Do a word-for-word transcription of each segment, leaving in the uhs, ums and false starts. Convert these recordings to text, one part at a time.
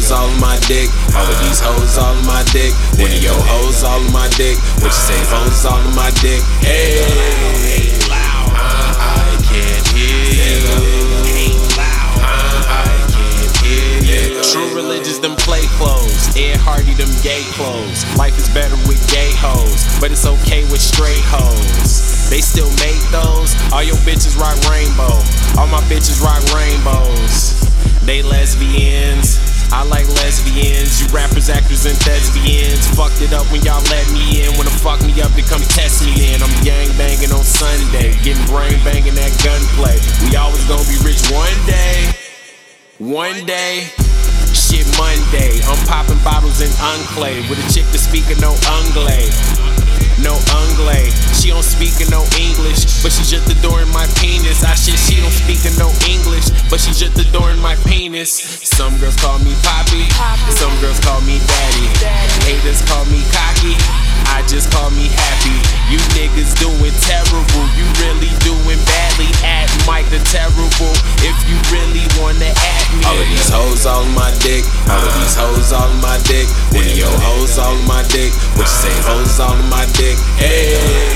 hoes all on my dick. All of these hoes all on my dick. One of your hoes all on my dick. What you say, hoes all on my dick? Hey, I can't hear you. True religions, them play clothes. Ed Hardy, them gay clothes. Life is better with gay hoes, but it's okay with straight hoes. They still make those. All your bitches rock rainbow. All my bitches rock rainbows. They lesbians. I like lesbians. You rappers, actors, and thespians. Fucked it up when y'all let me in. Wanna fuck me up, they come test me in. I'm gang banging on Sunday, getting brain banging at gunplay. We always gonna be rich one day. One day. Shit Monday, I'm popping bottles in Enclave with a chick that's speaking no Anglais. No Anglais, she don't speak in no English, but she just adoring my penis. I shit, she don't speak in no English, but she just adoring my penis. Some girls call me Poppy, some girls call me Daddy. Haters call me cocky, I just call me happy. You niggas doing terrible, you really doing badly. At Mike the Terrible, if you really wanna at me. All of these hoes all on my dick. All of these hoes all on my dick. One of your hoes all on my dick. What you say, hoes all on my dick? Hey,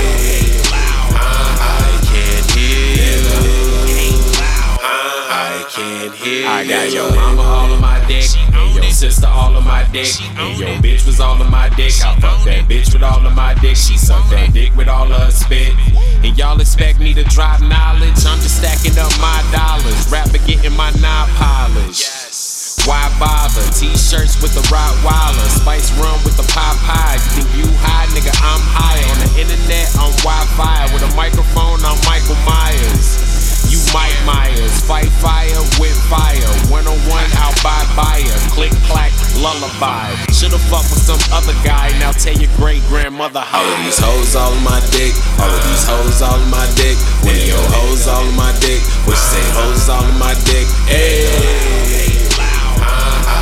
I can't hear you. I can't hear you. I got your mama all on my dick, and your sister all on my dick, and your bitch was all on my dick. I fucked that bitch with all of my dick. She sucked that dick with all of her spit. And y'all expect me to drop knowledge? I'm just stacking up my dollars. Rapper getting my knob polished. Why bother? T-shirts with the Rottweiler, spice rum with the Popeye. You think you high, nigga? I'm high. On the internet, I'm Wi-Fi. With a microphone, I'm Michael Myers. You Mike Myers, fight fire with fire. One on one, out by buyer. Click clack, lullaby. Shoulda fucked with some other guy. Now tell your great grandmother how. All of these hoes all on my dick. All of these hoes all on my dick. One of your hoes all on my dick. What you say, hoes all on my dick? Hey.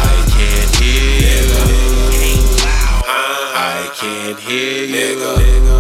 I can't hear you.